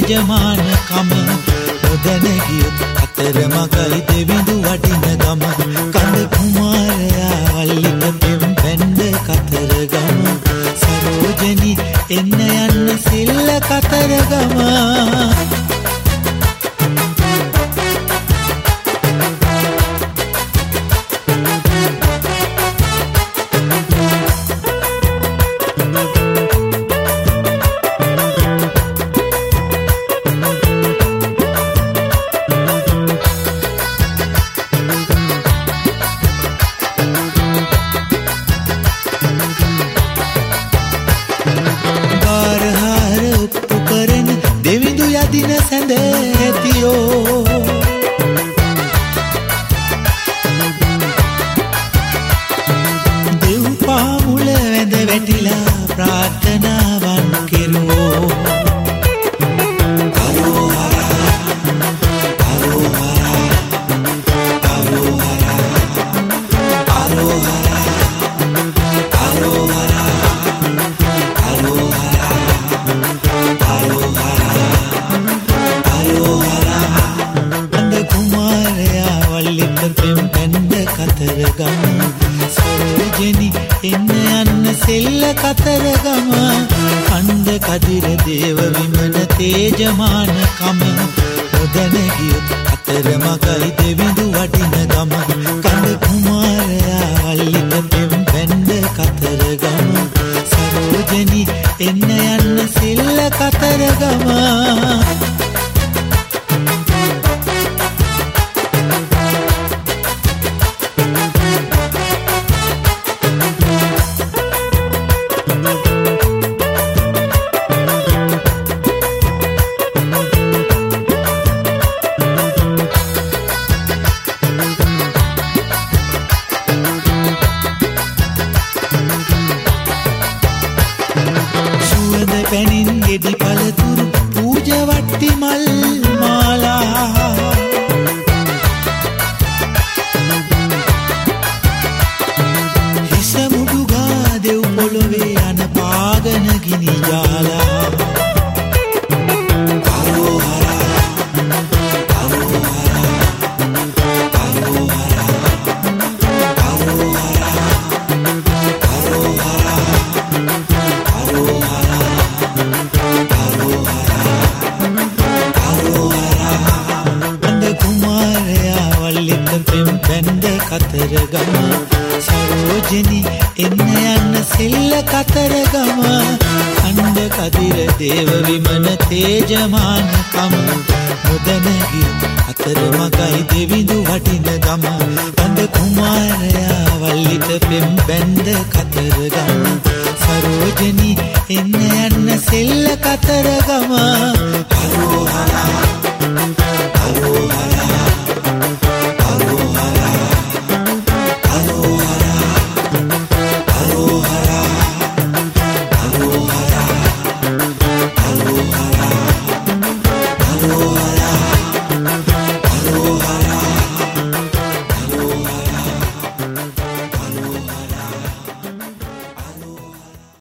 තේජමානකම නොදැන ගියොත් අතරමඟයි දෙවිඳු වටින ගම කඳ කුමාරයා වල්ලිත පෙම් පැන්ද කතරගම සරෝජනි එන්න යන්න සිල්ල කතරගම දෙවිඳු යදින සැඳ ඇතියෝ දෙව් පාමුල වැඳ වැටිලා ප්‍රාර්ථනාවන් කෙරුවෝ කතරගම සරෝජනි එන්න යන්න සෙල්ල කතරගම කන්ද කදිර දේව විමන තේජමානකම නොදැන ගියොත් අතරමඟයි දෙවිඳු වටින ගම කන්ද කුමාරයා වල්ලිත පෙම් පැන්ද කතරගම සරෝජනි එන්න යන්න සෙල්ල කතරගම පැනින් ගෙඩි පළතුරු පූජ වට්ටි මල් මාලා හිස මුඩුගා දෙව් පොළොවේ යන පාගන ගිනි ජාලා පැන්ද කතරගම සරෝජනි එන්න යන්න සෙල්ල කතරගම කන්ද කදිර දේව විමන තේජමානකම නොදැන ගියොත් අතරමඟයි දෙවිඳු වටින ගම කන්ද කුමාරයා වල්ලිත පෙම් පැන්ද කතරගම සරෝජනි එන්න යන්න සෙල්ල කතරගම හරෝ හරා